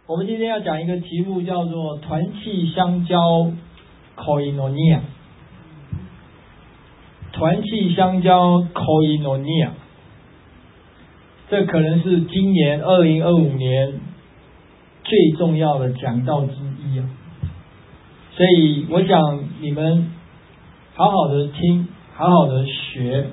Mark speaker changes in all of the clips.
Speaker 1: 我们今天要讲一个题目，叫做团契相交 koinonia。团契相交 koinonia， 这可能是今年2025年最重要的讲道之一啊！所以我想你们好好的听，好好的学。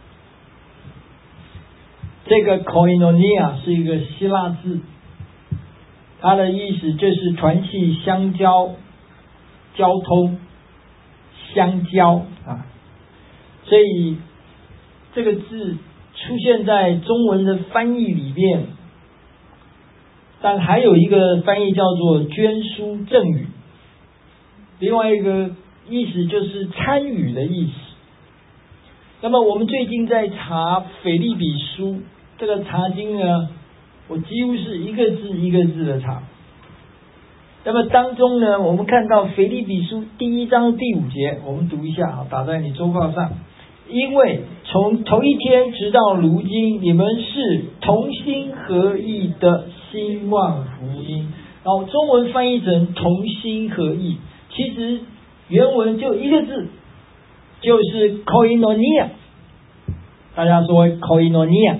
Speaker 1: 这个 koinonia 是一个希腊字，它的意思就是团契相交、交通、相交啊。所以这个字出现在中文的翻译里面，但还有一个翻译叫做捐书赠与，另外一个意思就是参与的意思。那么我们最近在查腓立比书，这个查经呢，我几乎是一个字一个字的查。那么当中呢，我们看到腓立比书第1章第5节，我们读一下啊，打在你周报上。因为从头一天直到如今，你们是同心合意的兴旺福音。然后中文翻译成同心合意，其实原文就一个字，就是 koinonia。大家说 koinonia，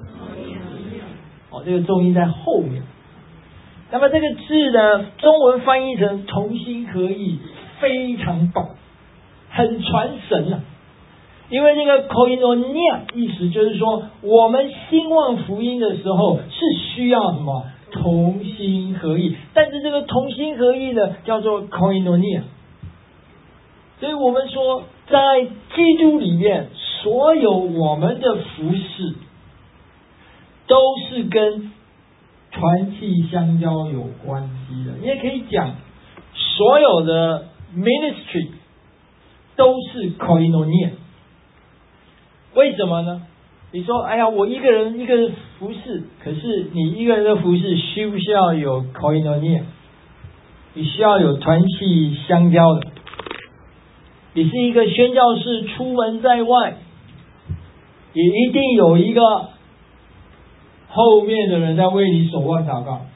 Speaker 1: 这个重音在后面。那么这个字呢，中文翻译成同心合意，非常棒，很传神啊。因为这个 koinonia 意思就是说，我们兴旺福音的时候是需要什么？同心合意。但是这个同心合意呢，叫做 koinonia。所以我们说，在基督里面，所有我们的服事都是跟团契相交有关系的。你也可以讲，所有的 ministry 都是 koinonia。为什么呢？你说，哎呀，我一个人服事，可是你一个人的服事需不需要有 koinonia？ 你需要有团契相交的。你是一个宣教士，出门在外，也一定有一个后面的人在为你守望祷告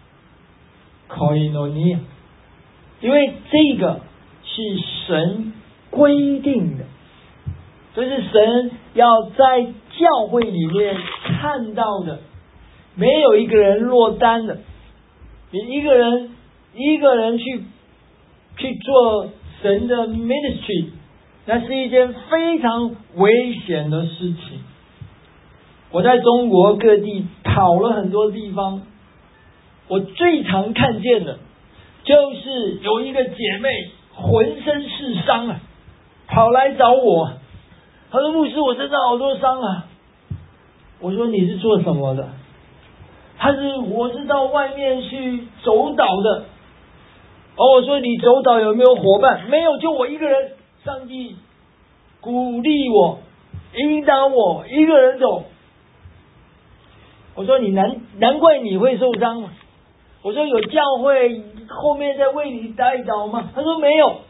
Speaker 1: koinonia。 因为这个是神规定的，就是神要在教会里面看到的，没有一个人落单的。你一个人去做神的 ministry， 那是一件非常危险的事情。我在中国各地跑了很多地方，我最常看见的就是有一个姐妹浑身是伤啊，跑来找我，她说牧师，我身上好多伤啊。我说你是做什么的？我是到外面去走岛的。我说你走岛有没有伙伴？没有，就我一个人。上帝鼓励我，引导我一个人走。我说你难怪你会受伤嘛。我说有教会后面在为你带祷吗？他说没有。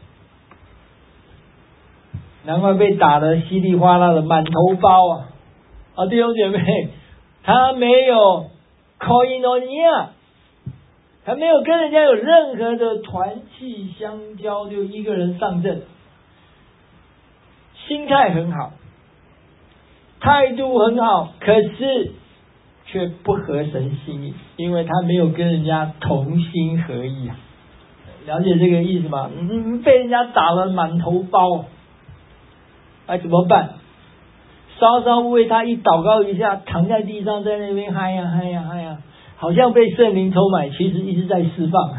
Speaker 1: 难怪被打得稀里哗啦的满头包啊！弟兄姐妹，他没有 koinonia， 他没有跟人家有任何的团契相交，就一个人上阵，心态很好，态度很好，可是却不合神心意，因为他没有跟人家同心合意啊。了解这个意思吗？被人家打了满头包，怎么办？稍稍为他一祷告一下，躺在地上，在那边嗨呀嗨呀嗨呀，好像被圣灵充满，其实一直在释放，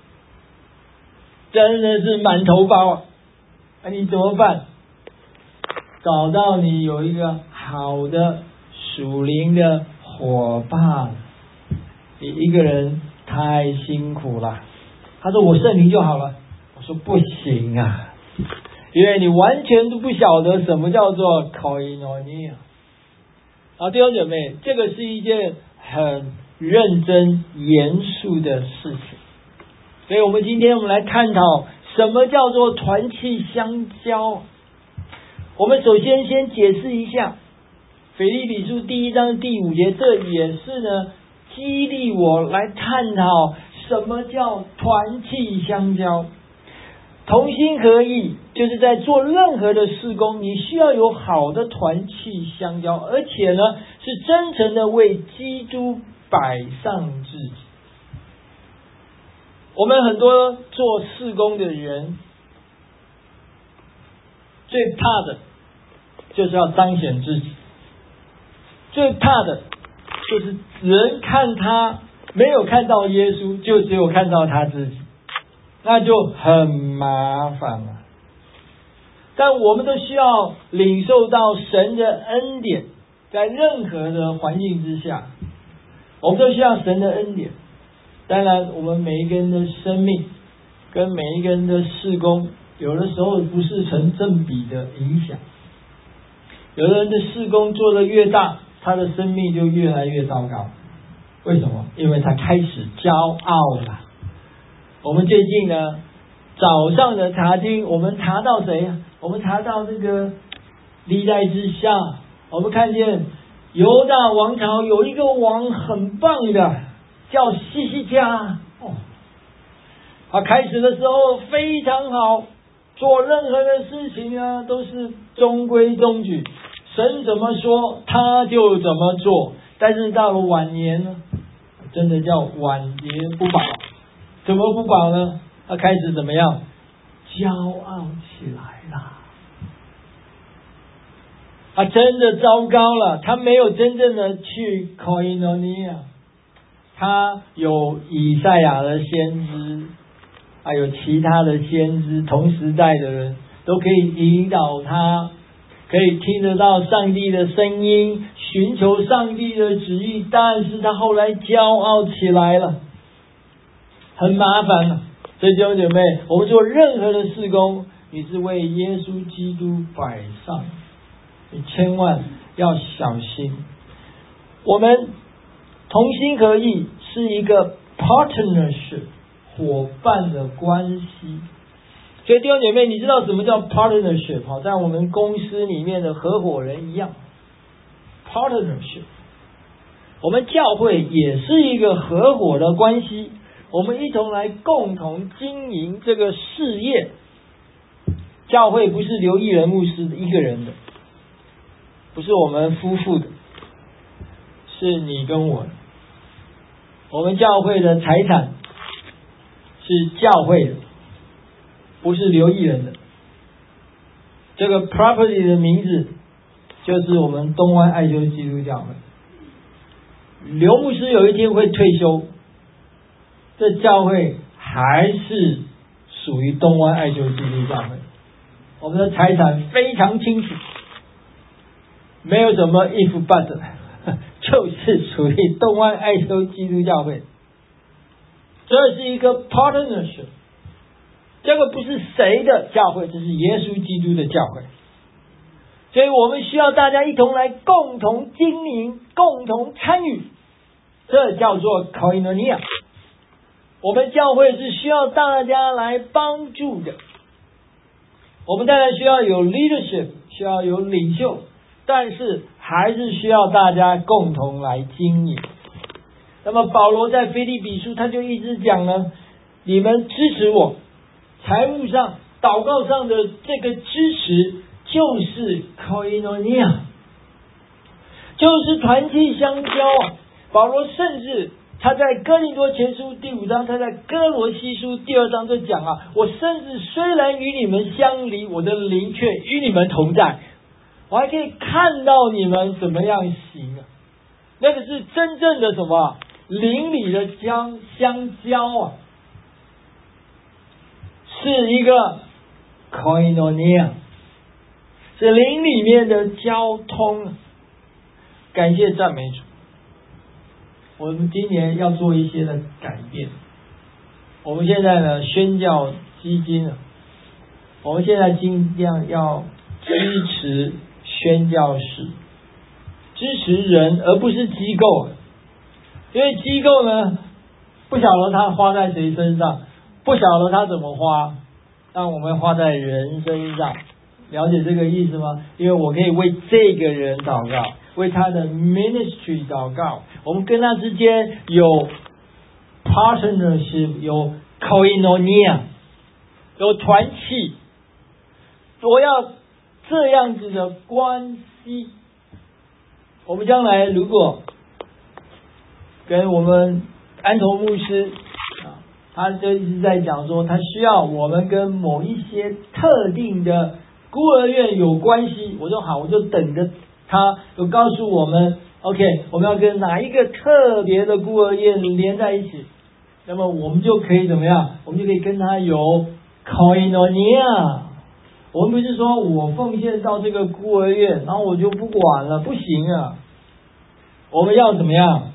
Speaker 1: 真的是满头包你怎么办？找到你有一个好的属灵的伙伴，你一个人太辛苦了。他说我圣灵就好了。我说不行啊，因为你完全都不晓得什么叫做 koinonia。 弟兄姐妹，这个是一件很认真严肃的事情。所以我们今天来探讨什么叫做团契相交。我们首先解释一下腓立比书第1章第5节，这也是呢激励我来探讨什么叫团契相交？同心合意，就是在做任何的事工，你需要有好的团契相交，而且呢，是真诚的为基督摆上自己。我们很多做事工的人，最怕的就是要彰显自己，最怕的就是人看他没有看到耶稣，就只有看到他自己，那就很麻烦了。但我们都需要领受到神的恩典，在任何的环境之下，我们都需要神的恩典。当然，我们每一个人的生命跟每一个人的事工，有的时候不是成正比的影响。有的人的事工做得越大，他的生命就越来越糟糕。为什么？因为他开始骄傲了。我们最近呢，早上的查经，我们查到谁？我们查到这个历代之下，我们看见犹大王朝有一个王很棒的，叫西西家。他开始的时候非常好，做任何的事情啊都是中规中矩，神怎么说他就怎么做。但是到了晚年呢，真的叫晚节不保。怎么不保呢？他开始怎么样？骄傲起来了。他真的糟糕了，他没有真正的去 koinonia。他有以赛亚的先知，还有其他的先知，同时代的人都可以引导他，可以听得到上帝的声音，寻求上帝的旨意，但是他后来骄傲起来了，很麻烦了。所以弟兄姐妹，我们做任何的事工，你是为耶稣基督摆上，你千万要小心。我们同心合意是一个 partnership 伙伴的关系。所以弟兄姐妹，你知道什么叫 partnership？ 好，在我们公司里面的合伙人一样 partnership。 我们教会也是一个合伙的关系，我们一同来共同经营这个事业。教会不是刘义仁牧师一个人的，不是我们夫妇的，是你跟我的。我们教会的财产是教会的，不是刘义仁的。这个 property 的名字就是我们东湾爱修基督教会。刘牧师有一天会退休，这教会还是属于东湾爱修基督教会。我们的财产非常清楚，没有什么 if but， 就是属于东湾爱修基督教会。这是一个 partnership， 这个不是谁的教会，这是耶稣基督的教会。所以我们需要大家一同来共同经营，共同参与，这叫做 koinonia。 我们教会是需要大家来帮助的。我们当然需要有 leadership， 需要有领袖，但是还是需要大家共同来经营。那么保罗在腓立比书他就一直讲呢，你们支持我，财务上祷告上的这个支持就是 koinonia， 就是团契相交。保罗甚至他在哥林多前书第5章，他在哥罗西书第2章就讲啊，我甚至虽然与你们相离，我的灵却与你们同在，我还可以看到你们怎么样行啊。那个是真正的什么灵里的相交啊，是一个 koinonia， 是灵里面的交通。感谢赞美主，我们今年要做一些的改变。我们现在呢，宣教基金我们现在尽量要支持宣教士，支持人而不是机构。因为机构呢，不晓得他花在谁身上，不晓得他怎么花，但我们花在人身上。了解这个意思吗？因为我可以为这个人祷告，为他的 ministry 祷告，我们跟他之间有 partnership， partnership， 有 koinonia， 有团契。我要这样子的关系。我们将来如果跟我们安头牧师他就一直在讲说，他需要我们跟某一些特定的孤儿院有关系。我说好，我就等着他就告诉我们 OK， 我们要跟哪一个特别的孤儿院连在一起，那么我们就可以怎么样？我们就可以跟他有 koinonia。 我们不是说我奉献到这个孤儿院，然后我就不管了，不行啊！我们要怎么样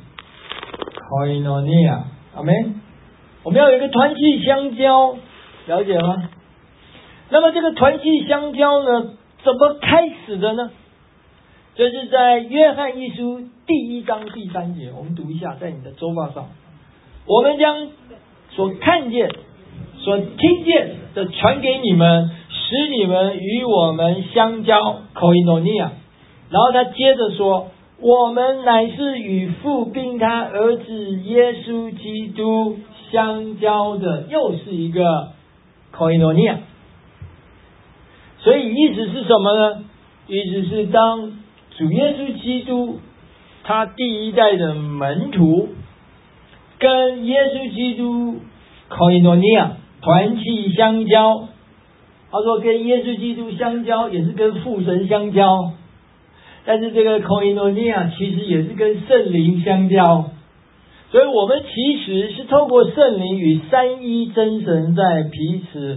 Speaker 1: koinonia， 阿们。我们要有一个团契相交，了解吗？那么这个团契相交呢，怎么开始的呢？这是在约翰一书第1章第3节，我们读一下，在你的周报上。我们将所看见、所听见的传给你们，使你们与我们相交 koinonia。 然后他接着说，我们乃是与父并他儿子耶稣基督相交的，又是一个 koinonia。 所以意思是什么呢？意思是当主耶稣基督他第一代的门徒跟耶稣基督 koinonia 团契相交，他说跟耶稣基督相交也是跟父神相交，但是这个 koinonia 其实也是跟圣灵相交。所以我们其实是透过圣灵与三一真神在彼此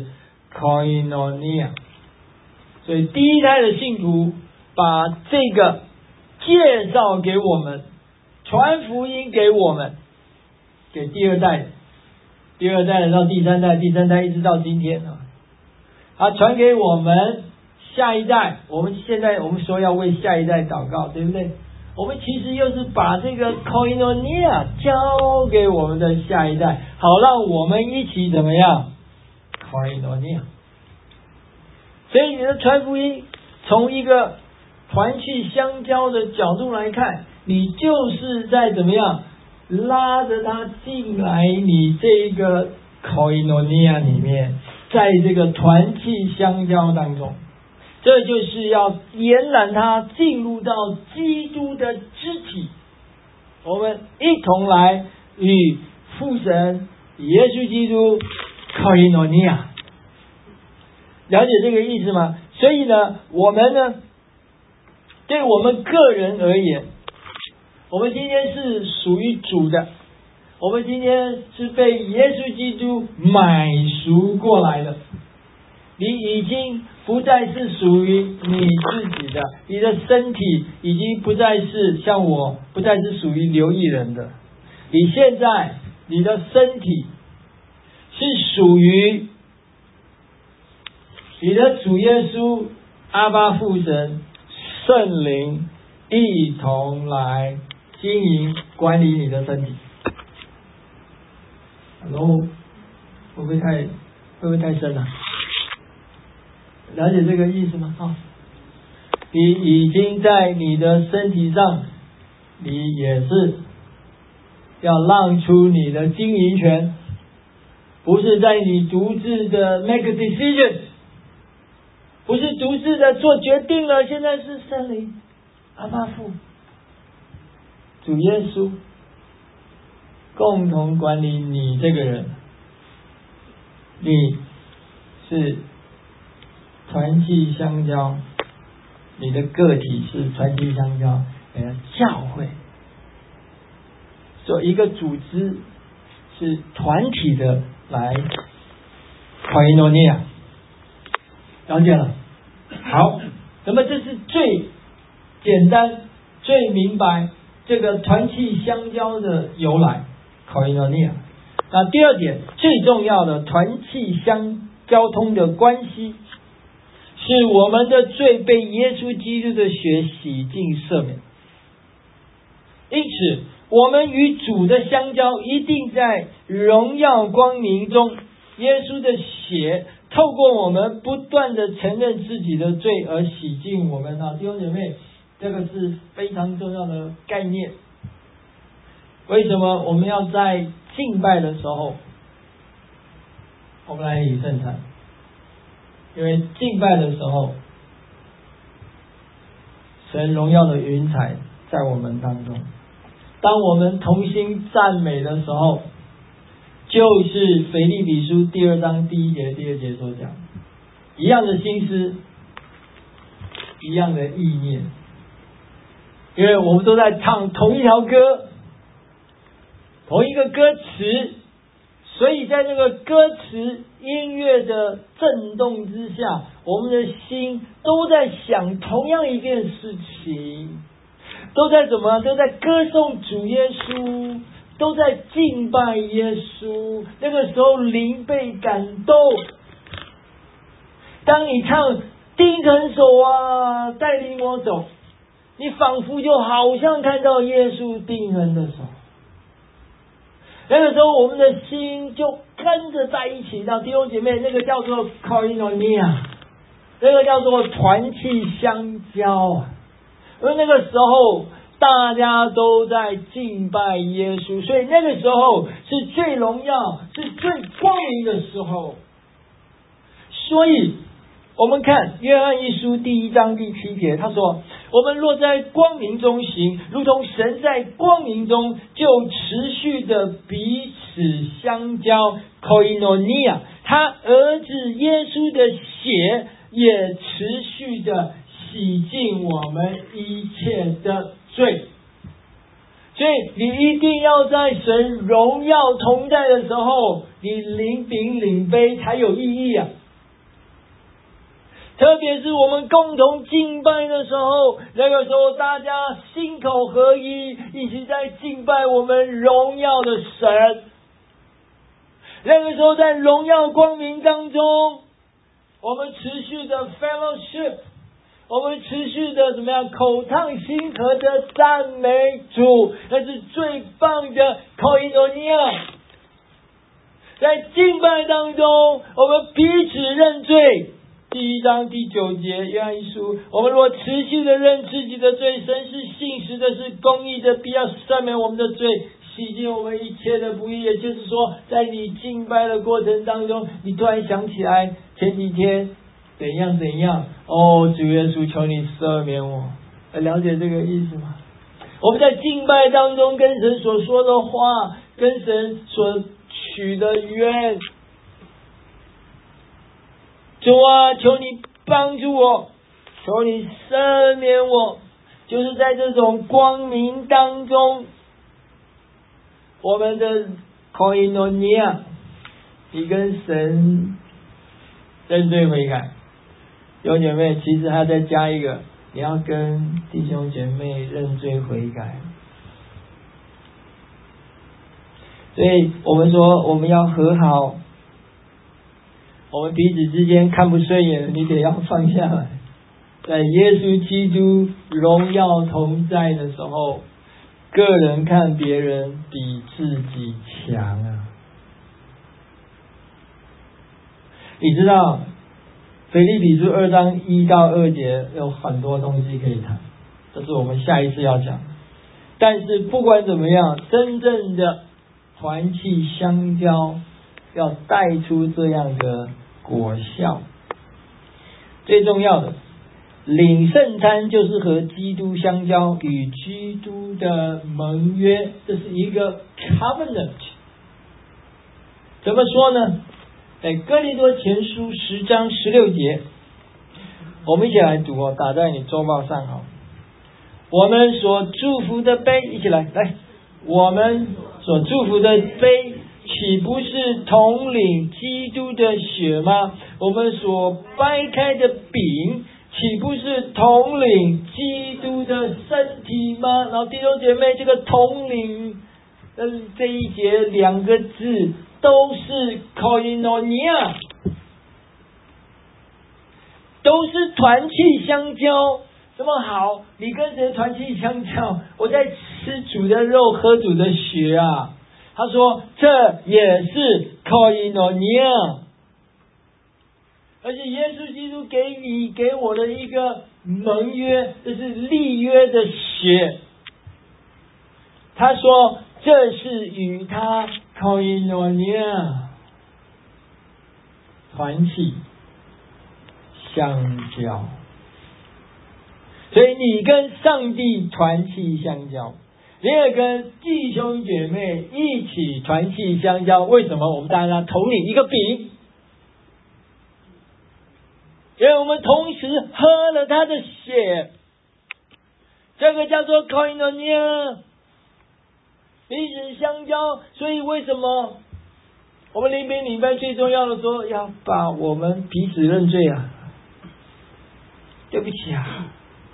Speaker 1: koinonia。 所以第一代的信徒把这个介绍给我们，传福音给我们，给第二代的到第三代，第三代一直到今天啊，他传给我们下一代。我们现在我们说要为下一代祷告，对不对？我们其实又是把这个 koinonia 交给我们的下一代，好让我们一起怎么样 koinonia。 所以你的传福音从一个团契相交的角度来看，你就是在怎么样拉着他进来你这个 koinonia 里面，在这个团契相交当中，这就是要延揽他进入到基督的肢体，我们一同来与父神耶稣基督 koinonia。 了解这个意思吗？所以呢，我们呢，对我们个人而言，我们今天是属于主的，我们今天是被耶稣基督买赎过来的。你已经不再是属于你自己的，你的身体已经不再是像我，不再是属于流异人的。你现在你的身体是属于你的主耶稣阿爸父神圣灵一同来经营管理你的身体。Hello， 会不会太深了？了解这个意思吗？你已经在你的身体上，你也是要让出你的经营权，不是在你独自的 make a decision， 不是独自的做决定了，现在是圣灵阿爸父主耶稣共同管理你这个人，你是团契相交，你的个体是团契相交，你的教会做一个组织是团体的来koinonia，了解了？好，那么这是最简单、最明白这个团契相交的由来 koinonia。那第二点，最重要的团契相交通的关系，是我们的罪被耶稣基督的血洗净赦免。因此我们与主的相交一定在荣耀光明中，耶稣的血透过我们不断的承认自己的罪而洗净我们。弟兄姐妹，这个是非常重要的概念。为什么我们要在敬拜的时候，我们来领圣餐，因为敬拜的时候，神荣耀的云彩在我们当中。当我们同心赞美的时候，就是腓立比书第2章第1节、第2节所讲，一样的心思，一样的意念，因为我们都在唱同一条歌，同一个歌词，所以在这个歌词音乐的震动之下，我们的心都在想同样一件事情，都在怎么？都在歌颂主耶稣，都在敬拜耶稣。那个时候灵被感动。当你唱定肯手啊，带领我走，你仿佛就好像看到耶稣定人的手。那个时候我们的心就跟着在一起。弟兄姐妹，那个叫做 koinonia， 那个叫做团契相交啊。因为那个时候大家都在敬拜耶稣，所以那个时候是最荣耀、是最光明的时候。所以我们看约翰一书第1章第7节，他说：我们若在光明中行，如同神在光明中，就持续的彼此相交 koinonia， 他儿子耶稣的血也持续的洗净我们一切的罪。所以你一定要在神荣耀同在的时候，你领饼领杯才有意义啊。特别是我们共同敬拜的时候，那个时候大家心口合一，一起在敬拜我们荣耀的神。那个时候在荣耀光明当中，我们持续的 fellowship， 我们持续的怎么样？口唱心和的赞美主，那是最棒的 koinonia。在敬拜当中，我们彼此认罪。第1章第9节，约翰一书，我们若持续的认自己的罪，神是信实的，是公义的，必要赦免我们的罪，洗净我们一切的不义。也就是说，在你敬拜的过程当中，你突然想起来前几天怎样，主耶稣，求你赦免我。了解这个意思吗？我们在敬拜当中跟神所说的话，跟神所许的愿，主啊，求你帮助我，求你赦免我。就是在这种光明当中，我们的 koinonia， 你跟神认罪悔改。弟兄姐妹，其实还要再加一个，你要跟弟兄姐妹认罪悔改。所以我们说我们要和好，我们彼此之间看不顺眼，你得要放下来。在耶稣基督荣耀同在的时候，个人看别人比自己强啊！你知道腓立比书2章1到2节有很多东西可以谈，这是我们下一次要讲。但是不管怎么样，真正的团契相交要带出这样的果效。最重要的，领圣餐就是和基督相交，与基督的盟约，这是一个 covenant。 怎么说呢？在哥林多前书10章16节，我们一起来读哦，打在你周报上哦。我们所祝福的杯，一起来，我们所祝福的杯，岂不是统领基督的血吗？我们所掰开的饼，岂不是统领基督的身体吗？然后弟兄姐妹，这个统领这一节2个字都是 koinonia， 都是团契相交。这么好，你跟谁团契相交？我在吃主的肉，喝主的血啊。他说这也是 koinonia， 而且耶稣基督给你给我的一个盟约，这是立约的血。他说这是与他 koinonia， 团契相交。所以你跟上帝团契相交，你也跟弟兄姐妹一起团契相交。为什么？我们大家统领一个饼，因为我们同时喝了他的血，这个叫做 koinonia， 彼此相交。所以为什么我们灵饼礼拜最重要的说要把我们彼此认罪啊？对不起啊！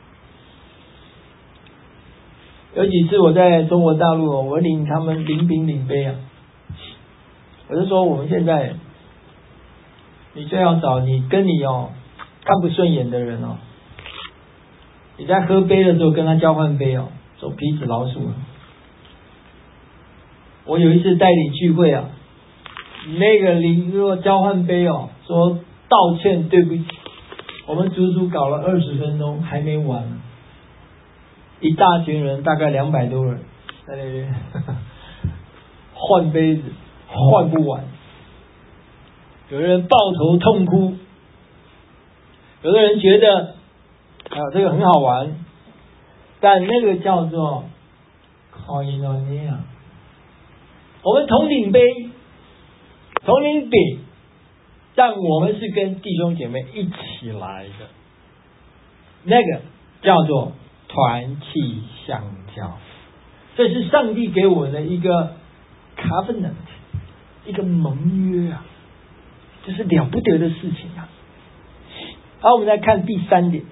Speaker 1: 有几次我在中国大陆，我领他们灵饼领杯啊，我就说我们现在，你最好找你跟你看不顺眼的人你在喝杯的时候跟他交换杯做彼此饶恕。我有一次带领聚会那个如果交换杯说道歉对不起，我们足足搞了20分钟还没完，一大群人大概200多人在那边换杯子换不完，有人抱头痛哭，有的人觉得这个很好玩，但那个叫做 koinonia， 我们同领杯同领饼，但我们是跟弟兄姐妹一起来的，那个叫做团契相交。这是上帝给我的一个 covenant， 一个盟约这是了不得的事情好，我们来看第3点，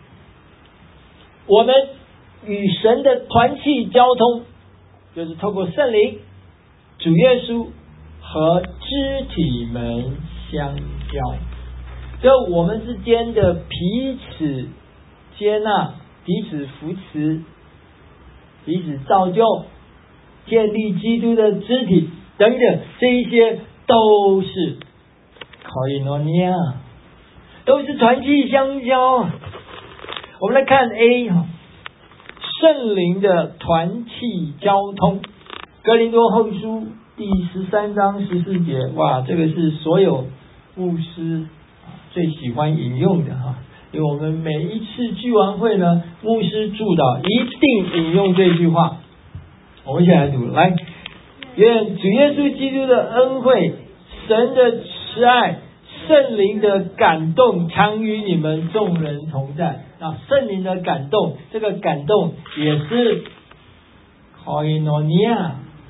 Speaker 1: 我们与神的团契交通，就是透过圣灵、主耶稣和肢体们相交，这我们之间的彼此接纳、彼此扶持、彼此造就、建立基督的肢体等等，这一些都是 koinonia， 都是团契相交。我们来看 A， 圣灵的团契交通，哥林多后书第13章14节，哇，这个是所有牧师最喜欢引用的因为我们每一次聚完会呢，牧师祝祷一定引用这句话。我们一起来读，来，愿主耶稣基督的恩惠、神的慈爱、圣灵的感动常与你们众人同在。圣灵的感动，这个感动也是 koinonia，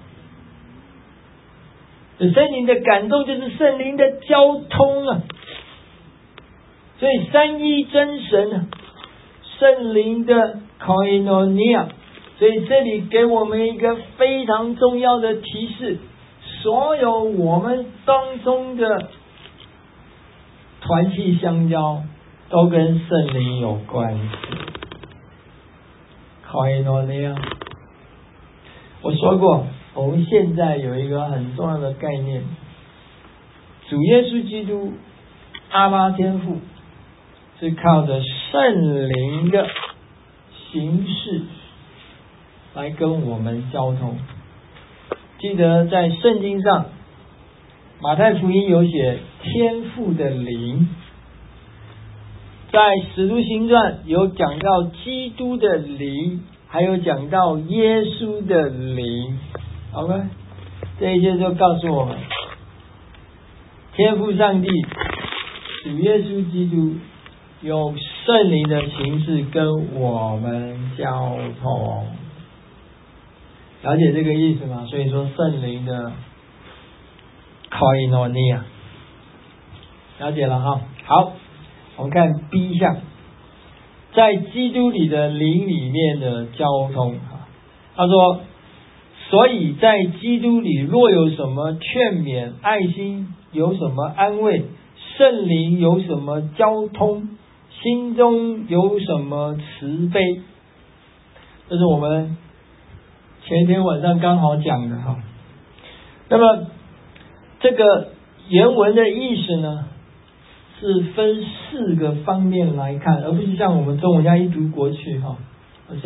Speaker 1: 圣灵的感动就是圣灵的交通所以三一真神圣灵的 koinonia， 所以这里给我们一个非常重要的提示，所有我们当中的团契相交都跟圣灵有关系。koinonia， 我说过，我们现在有一个很重要的概念，主耶稣基督阿爸天父是靠着圣灵的形式来跟我们交通。记得在圣经上，马太福音有写天父的灵，在使徒行传有讲到基督的灵，还有讲到耶稣的灵。OK， 这一些就告诉我们，天父上帝主耶稣基督用圣灵的形式跟我们交通，了解这个意思吗？所以说圣灵的 koinonia， 了解了好，我们看 B 项，在基督里的灵里面的交通。他说，所以在基督里若有什么劝勉、爱心，有什么安慰，圣灵有什么交通，心中有什么慈悲，这是我们前天晚上刚好讲的那么这个原文的意思呢，是分4个方面来看，而不是像我们中文这样一读过去好像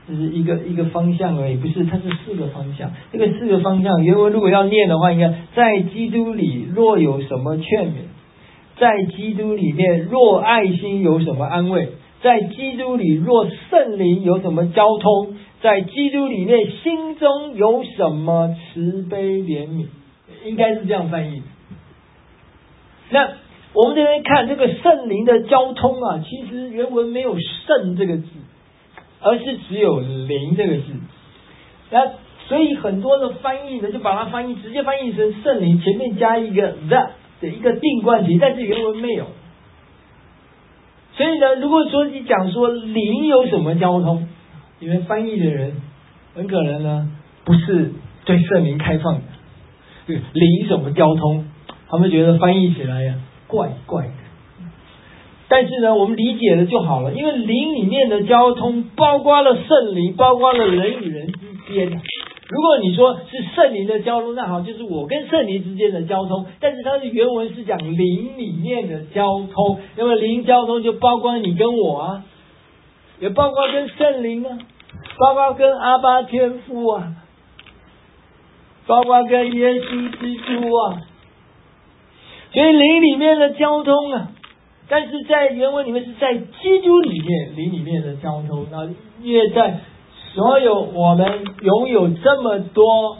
Speaker 1: 就是一个方向而已，不是，它是4个方向。这个4个方向，原文如果要念的话，应该在基督里若有什么劝勉，在基督里面若爱心有什么安慰，在基督里若圣灵有什么交通，在基督里面心中有什么慈悲怜悯，应该是这样翻译。那我们这边看这个圣灵的交通啊，其实原文没有圣这个字，而是只有灵这个字。那所以很多的翻译呢，就把它直接翻译成圣灵，前面加一个 the 的一个定冠词，但是原文没有。所以呢，如果说你讲说灵有什么交通，因为翻译的人很可能呢不是对圣灵开放的，灵什么交通，他们觉得翻译起来呀怪怪的。但是呢，我们理解了就好了，因为灵里面的交通包括了圣灵，包括了人与人之间。如果你说是圣灵的交通，那好，就是我跟圣灵之间的交通。但是它的原文是讲灵里面的交通，那么灵交通就包括你跟我啊，也包括跟圣灵啊，包括跟阿爸天父啊，包括跟耶稣基督啊。所以灵里面的交通啊，但是在原文里面是在基督里面灵里面的交通。那因为在所有我们拥有这么多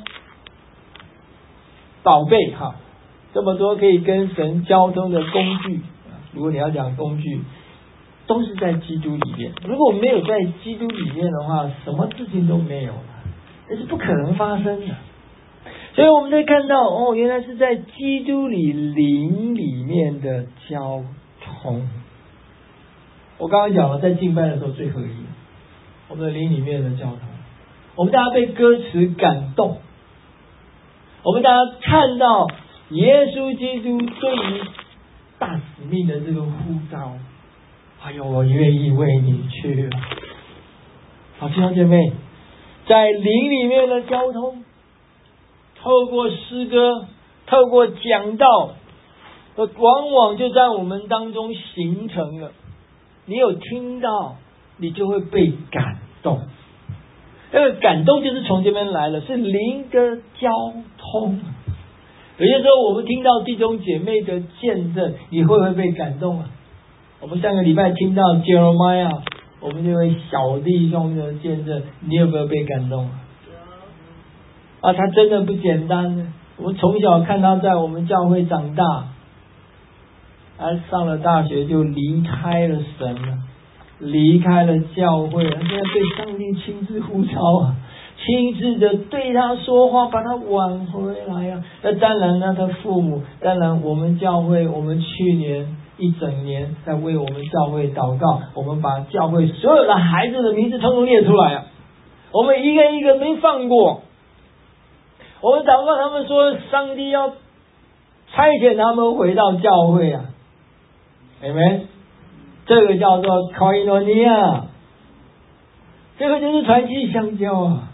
Speaker 1: 宝贝哈，这么多可以跟神交通的工具，如果你要讲工具，都是在基督里面。如果没有在基督里面的话，什么事情都没有了，这是不可能发生的。所以我们在看到原来是在基督里灵里面的交通。我刚刚讲了，在敬拜的时候最合一，我们的灵里面的交通，我们大家被歌词感动，我们大家看到耶稣基督对于大使命的这个呼召，哎呦，我愿意为你去。好，弟兄姐妹，在灵里面的交通，透过诗歌，透过讲道，往往就在我们当中形成了。你有听到，你就会被感动。那个感动就是从这边来了，是灵的交通。有些时候我们听到弟兄姐妹的见证，你会不会被感动啊？我们上个礼拜听到 Jeremiah， 我们这位小弟兄的见证，你有没有被感动啊？他真的不简单呢。我们从小看他在我们教会长大，他上了大学就离开了神了，离开了教会，他现在被上帝亲自呼召啊，亲自的对他说话，把他挽回来啊。那当然呢，他父母，当然我们教会，我们去年一整年在为我们教会祷告，我们把教会所有的孩子的名字统统列出来啊，我们一个一个没放过。我们祷告他们说，上帝要差遣他们回到教会啊，有没有？这个叫做 koinonia， 这个就是团契相交啊。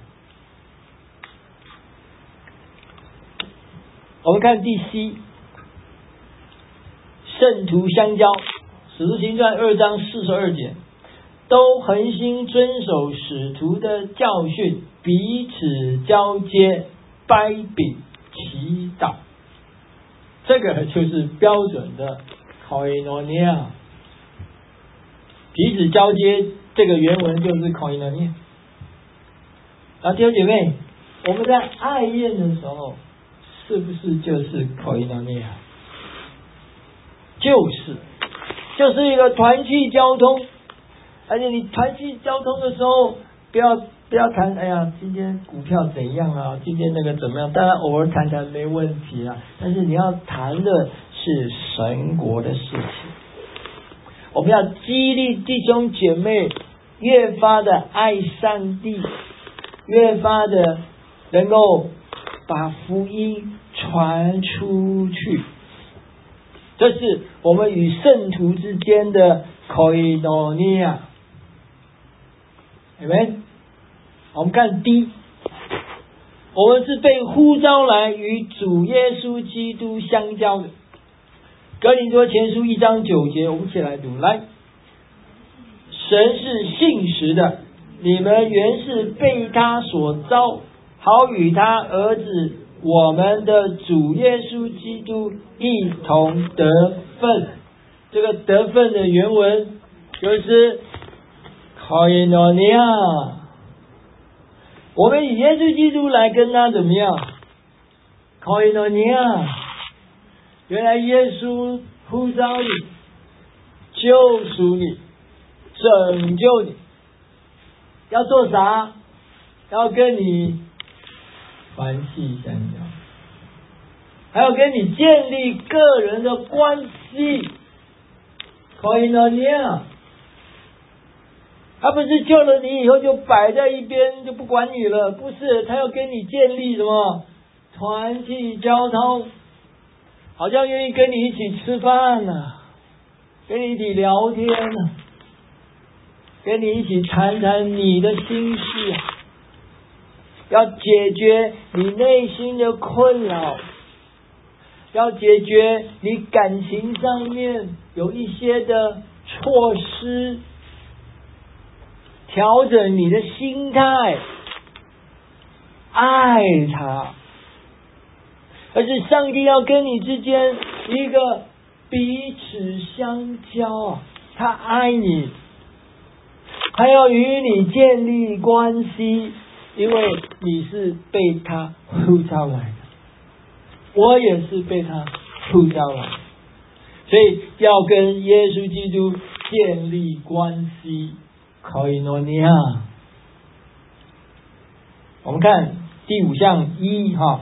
Speaker 1: 我们看第C，圣徒相交，使徒行传2章42节，都恒心遵守使徒的教训，彼此交接，掰饼祈祷。这个就是标准的 koinonia。彼此交接，这个原文就是 koinonia。弟兄姐妹，我们在爱宴的时候，是不是就是 koinonia？ 就是一个团契交通。而且你团契交通的时候，不要谈哎呀今天股票怎样啊，今天那个怎么样，当然偶尔谈谈没问题啊，但是你要谈的是神国的事情。我们要激励弟兄姐妹越发的爱上帝，越发的能够把福音传出去。这是我们与圣徒之间的 koinonia。 Amen。 我们看 D， 我们是被呼召来与主耶稣基督相交的。哥林多前书1章9节，我们一起来读。来，神是信实的， 你们原是被他所召，好与他儿子我们的主耶稣基督一同得分。这个得分的原文就是koinonia，我们以耶稣基督来跟他怎么样 koinonia。 原来耶稣呼召你，救赎你，拯救你，要做啥？要跟你团契相交，还要跟你建立个人的关系。koinonia， 他不是救了你以后就摆在一边就不管你了，不是，他要跟你建立什么团契交通，好像愿意跟你一起吃饭啊，跟你一起聊天啊，跟你一起谈谈你的心事啊，要解决你内心的困扰，要解决你感情上面有一些的措施，调整你的心态，爱他。而是上帝要跟你之间一个彼此相交啊，他爱你，还要与你建立关系，因为你是被他呼召来的，我也是被他呼召来的，所以要跟耶稣基督建立关系。koinonia。 我们看第5项1哈，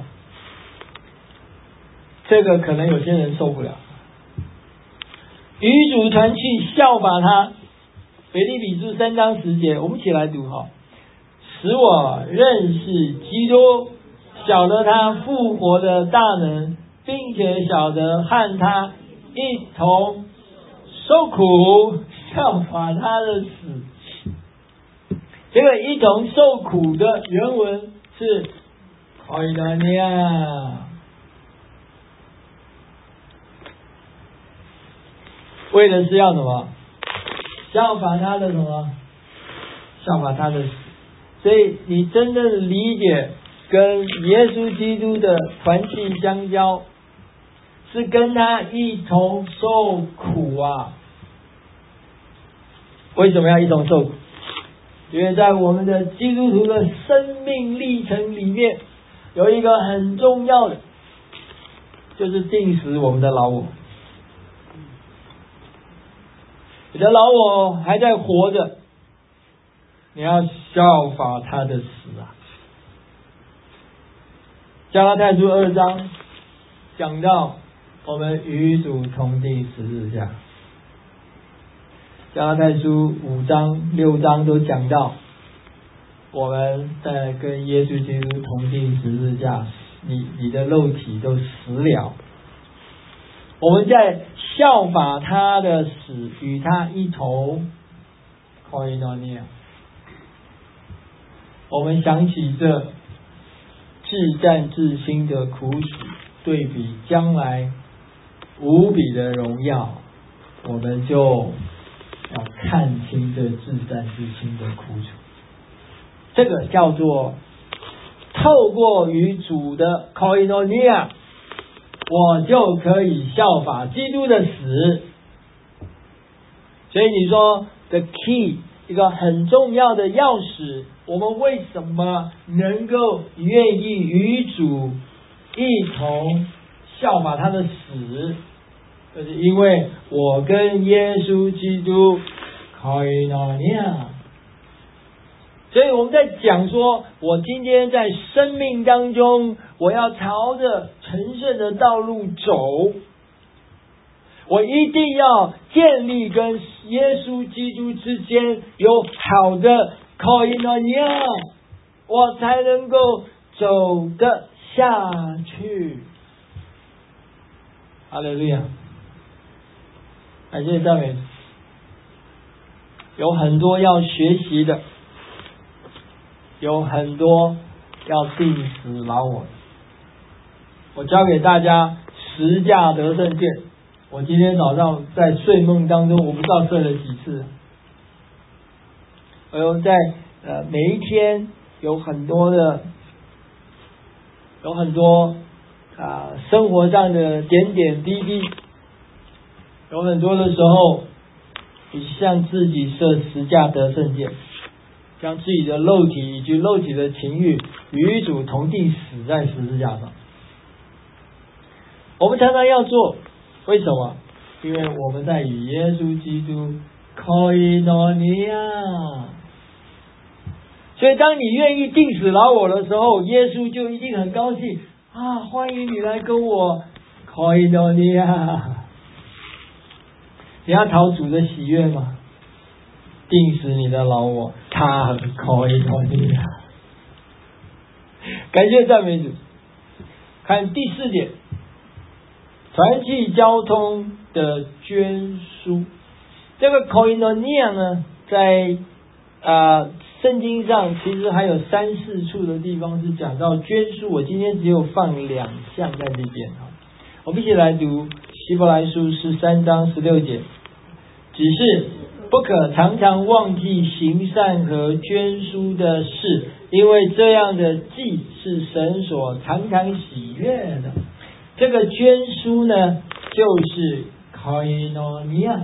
Speaker 1: 这个可能有些人受不了。与主团契，效法他。腓立比书3章10节，我们一起来读哈。使我认识基督，晓得他复活的大能，并且晓得和他一同受苦，效法他的死。这个一同受苦的原文是 koinonia。 为的是要什么？效法他的什么？效法他的死。所以你真正理解跟耶稣基督的团契相交，是跟他一同受苦啊。为什么要一同受苦？因为在我们的基督徒的生命历程里面，有一个很重要的，就是定死我们的老我。你的老我还在活着，你要效法他的死啊。加拉太书2章讲到我们与主同定十字架，加拉太书5章6章都讲到我们在跟耶稣基督同定十字架，你的肉体都死了，我们在效法他的死，与他一同 koinonia。 我们想起这至战至轻的苦楚，对比将来无比的荣耀，我们就要看清这至战至轻的苦楚。这个叫做透过与主的 koinonia， 我就可以效法基督的死。所以你说 the key， 一个很重要的钥匙，我们为什么能够愿意与主一同效法他的死，就是因为我跟耶稣基督 koinonia。 所以我们在讲说，我今天在生命当中，我要朝着成圣的道路走，我一定要建立跟耶稣基督之间有好的 koinonia， 我才能够走得下去。哈利路亚，感谢赞美。有很多要学习的，有很多要定死老我。我教给大家10架得胜剑。我今天早上在睡梦当中，我不知道睡了几次。在每一天有很多生活上的点点滴滴，有很多的时候你向自己设十架得胜剑，将自己的肉体以及肉体的情欲与主同定死在十字架上。我们常常要做，为什么？因为我们在与耶稣基督koinonia。所以当你愿意定死老我的时候，耶稣就一定很高兴啊，欢迎你来跟我koinonia。你要讨主的喜悦吗？定死你的老我，他很koinonia。感谢赞美主。看第4点，团契交通的捐书。这个 koinonia 呢，在圣经上其实还有3、4处的地方是讲到捐书，我今天只有放2项在这边。我们一起来读希伯来书13章16节，只是不可常常忘记行善和捐书的事，因为这样的祭是神所常常喜悦的。这个捐书呢，就是 koinonia。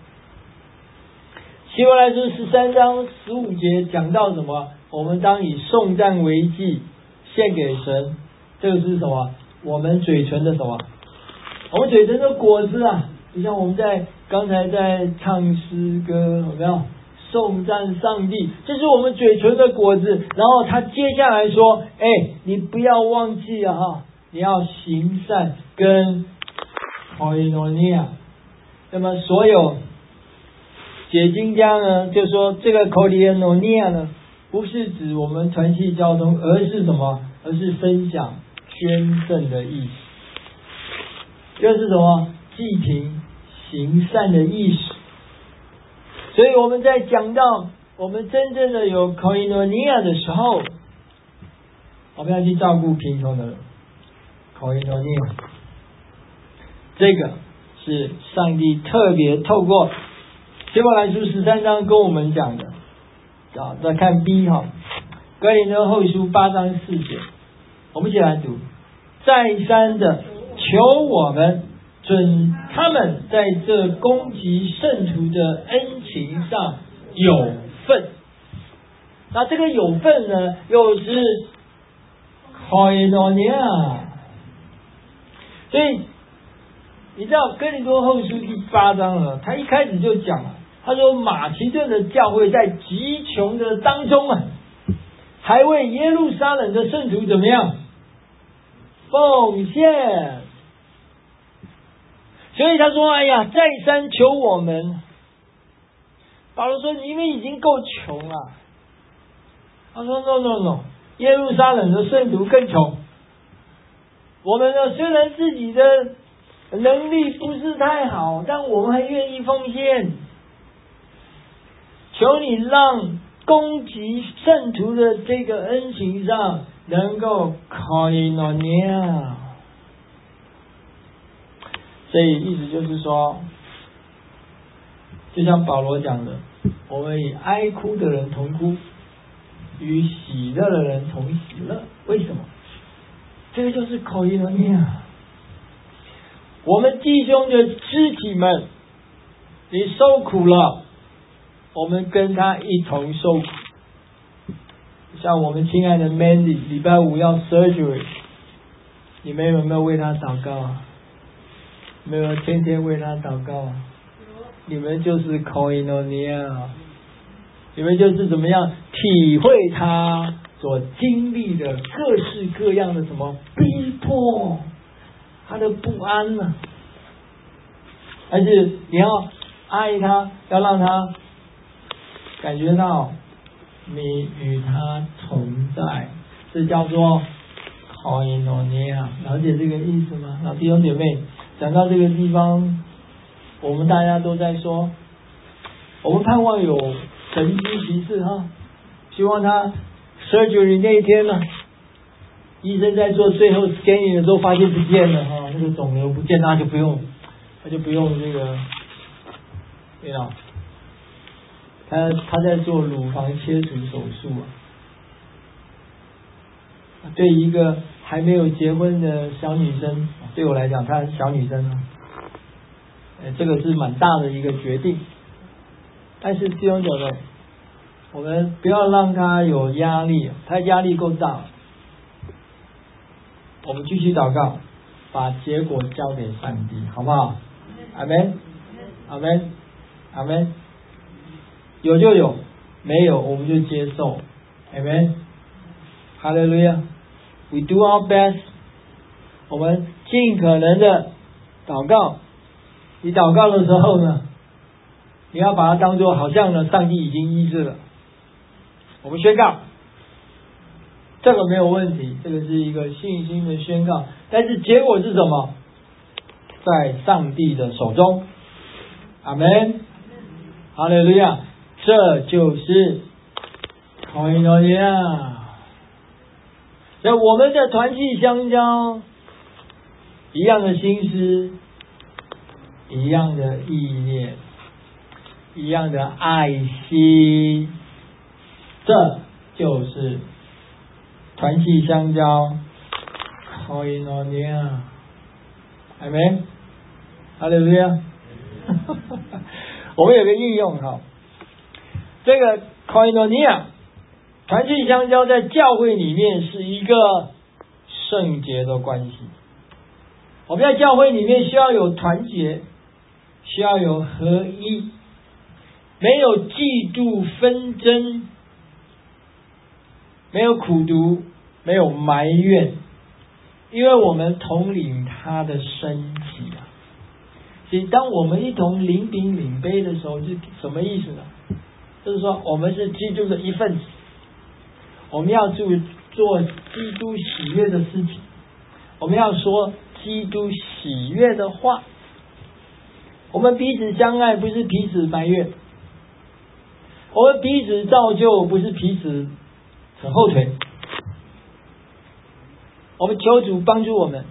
Speaker 1: 希伯来书13章15节讲到什么？我们当以颂赞为祭献给神，这个是什么？我们嘴唇的什么？我们嘴唇的果子啊！就像我们刚才在唱诗歌，有没有？颂赞上帝，这是我们嘴唇的果子。然后他接下来说：你不要忘记啊，你要行善跟 koinonia。那么所有解经家呢，就说这个 koinonia 呢，不是指我们团契交通，而是什么？而是分享捐赠的意思，就是什么？祭品行善的意思。所以我们在讲到我们真正的有 koinonia 的时候，我们要去照顾贫穷的人。koinonia 这个是上帝特别透过希伯来书13章跟我们讲的。再看 B 哥林多后书8章4节，我们一起来读。再三的求我们准他们在这攻击圣徒的恩情上有份。那这个有份呢，又是 koinonia。所以你知道哥林多后书第8章呢，他一开始就讲了，他说马其顿的教会在极穷的当中啊，还为耶路撒冷的圣徒怎么样奉献。所以他说再三求我们。保罗说你们已经够穷了。他说 no， 耶路撒冷的圣徒更穷。我们呢，虽然自己的能力不是太好，但我们还愿意奉献。求你让攻击圣徒的这个恩情上能够 koinonia。所以意思就是说，就像保罗讲的，我们与哀哭的人同哭，与喜乐的人同喜乐。为什么？这个就是 koinonia。我们弟兄的肢体们，你受苦了，我们跟他一同受苦。像我们亲爱的 Mandy 礼拜5要 surgery， 你们有没有为他祷告啊？没有天天为他祷告啊？你们就是 koinonia， 你们就是怎么样体会他所经历的各式各样的什么逼迫，他的不安啊，而是你要爱他，要让他感觉到你与他同在，这叫做 koinonia。了解这个意思吗？弟兄姐妹，讲到这个地方，我们大家都在说，我们盼望有神机骑士希望他 surgery 那一天呢，医生在做最后 scanning 的时候发现不见了那个肿瘤不见，他就不用这个他在做乳房切除手术对一个还没有结婚的小女生，对我来讲她是小女生这个是蛮大的一个决定。但是弟兄姊妹，我们不要让她有压力，她压力够大，我们继续祷告，把结果交给上帝，好不好？阿们，阿们，阿们。有就有，没有我们就接受，阿们。哈利路亚 ，We do our best， 我们尽可能的祷告。你祷告的时候呢，你要把它当作好像呢，上帝已经医治了。我们宣告，这个没有问题，这个是一个信心的宣告。但是结果是什么？在上帝的手中。阿们，哈利路亚，这就是Koinonia。所以我们的团契相交，一样的心思，一样的意念，一样的爱心，这就是团契相交，Koinonia，阿们，哈利路亚。我们有个应用哈，这个 Koinonia 团契相交在教会里面是一个圣洁的关系。我们在教会里面需要有团结，需要有合一，没有嫉妒纷争，没有苦毒，没有埋怨，因为我们统领他的身体啊。所以当我们一同领饼领杯的时候，是什么意思呢？就是说我们是基督的一份子，我们要做基督喜悦的事情，我们要说基督喜悦的话，我们彼此相爱，不是彼此埋怨，我们彼此造就，不是彼此扯后腿。我们求主帮助我们，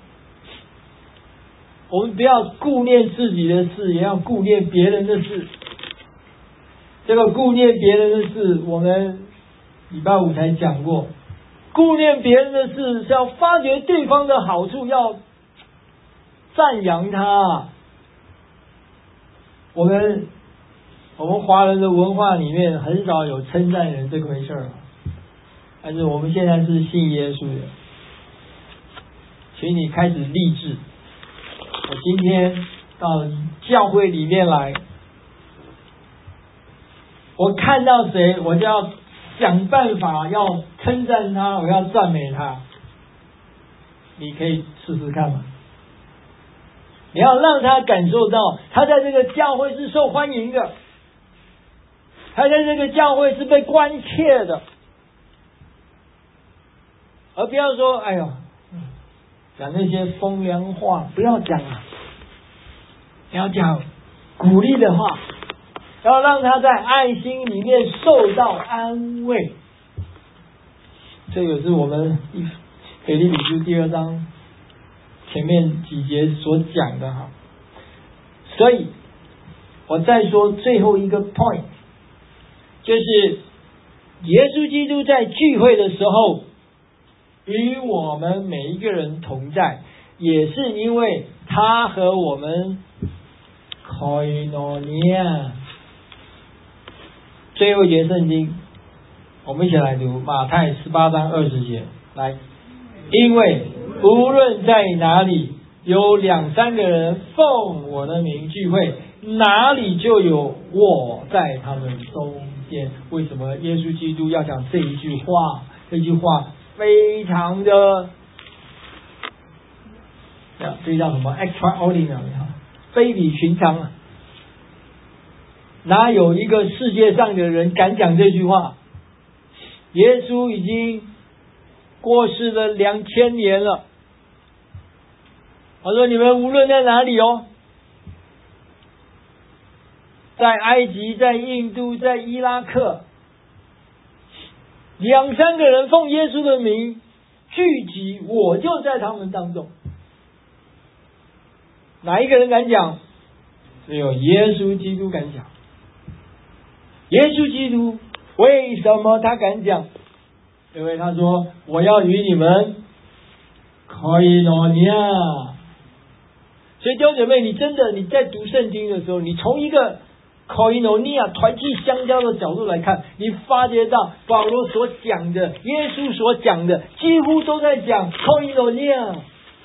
Speaker 1: 我们不要顾念自己的事，也要顾念别人的事。这个顾念别人的事，我们礼拜五才讲过。顾念别人的事是要发掘对方的好处，要赞扬他。我们华人的文化里面很少有称赞人这回事儿，但是我们现在是信耶稣的，请你开始立志。我今天到教会里面来，我看到谁，我就要想办法要称赞他，我要赞美他。你可以试试看吗？你要让他感受到他在这个教会是受欢迎的，他在这个教会是被关切的，而不要说哎呦讲那些风凉话，不要讲了，你要讲鼓励的话，要让他在爱心里面受到安慰。这个是我们腓立比书第2章前面几节所讲的哈。所以我再说最后一个 point， 就是耶稣基督在聚会的时候与我们每一个人同在，也是因为他和我们 Koinonia。 最后一节圣经我们一起来读马太18章20节，来，因为无论在哪里有2、3个人奉我的名聚会，哪里就有我在他们中间。为什么耶稣基督要讲这一句话？这句话非常的这叫什么 extraordinary， 非比寻常啊！哪有一个世界上的人敢讲这句话？耶稣已经过世了2000年了。他说你们无论在哪里在埃及，在印度，在伊拉克，2、3个人奉耶稣的名聚集，我就在他们当中。哪一个人敢讲？只有耶稣基督敢讲。 耶稣基督为什么他敢讲？因为他说我要与你们koinonia。所以弟兄姐妹，你在读圣经的时候，你从一个koinonia团契相交的角度来看，你发觉到保罗所讲的，耶稣所讲的，几乎都在讲koinonia。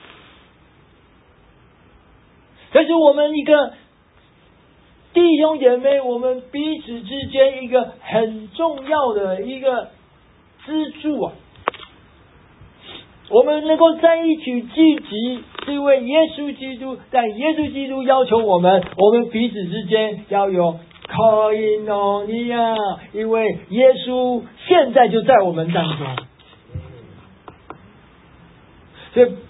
Speaker 1: 这是我们一个弟兄姐妹，我们彼此之间一个很重要的一个支柱啊。我们能够在一起聚集，是因为耶稣基督，但耶稣基督要求我们彼此之间要有koinonia，因为耶稣现在就在我们当中。所以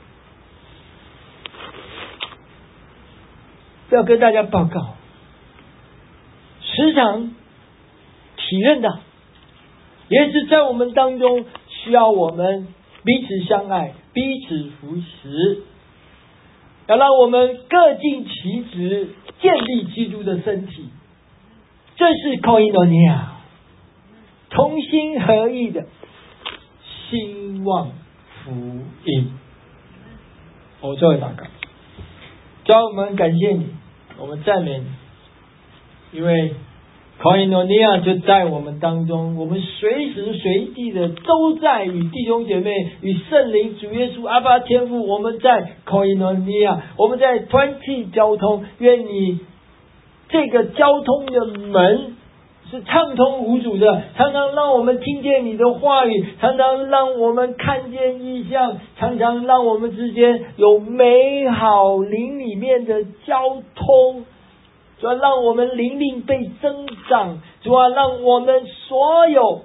Speaker 1: 要跟大家报告，时常体认到，也是在我们当中需要我们彼此相爱，彼此扶持，要让我们各尽其职，建立基督的身体。这是 koinonia， 同心合意的兴旺福音。我最后祷告，主啊，我们感谢你，我们赞美你，因为koinonia就在我们当中，我们随时随地的都在与弟兄姐妹、与圣灵、主耶稣、阿爸天父，我们在koinonia，我们在团契交通。愿你这个交通的门是畅通无阻的，常常让我们听见你的话语，常常让我们看见异象，常常让我们之间有美好灵里面的交通。主要让我们灵命被增长，主要让我们所有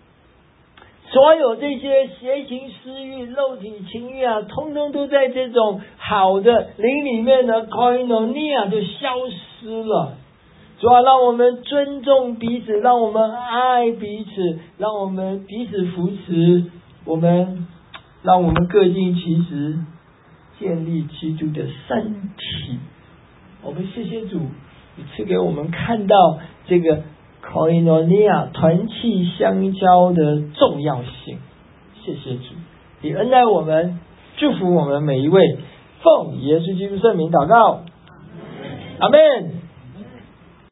Speaker 1: 这些邪情私欲、肉体情欲啊，通通都在这种好的灵里面的 koinonia 就消失了。主要让我们尊重彼此，让我们爱彼此，让我们彼此扶持，让我们各尽其职，建立基督的身体。我们谢谢主，你赐给我们看到这个 koinonia 团契相交的重要性。谢谢主，你恩待我们，祝福我们每一位，奉耶稣基督圣名祷告，阿们。